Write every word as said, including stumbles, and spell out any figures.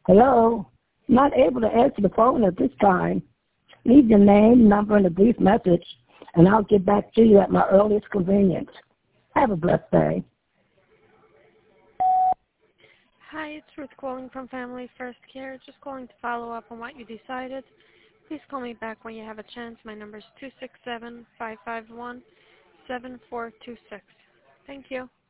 Hello? Not able to answer the phone at this time. Leave your name, number, and a brief message, and I'll get back to you at my earliest convenience. Have a blessed day. Hi, it's Ruth calling from Family First Care. Just calling to follow up on what you decided. Please call me back when you have a chance. My number is two six seven, five five one, seven four two six. Thank you.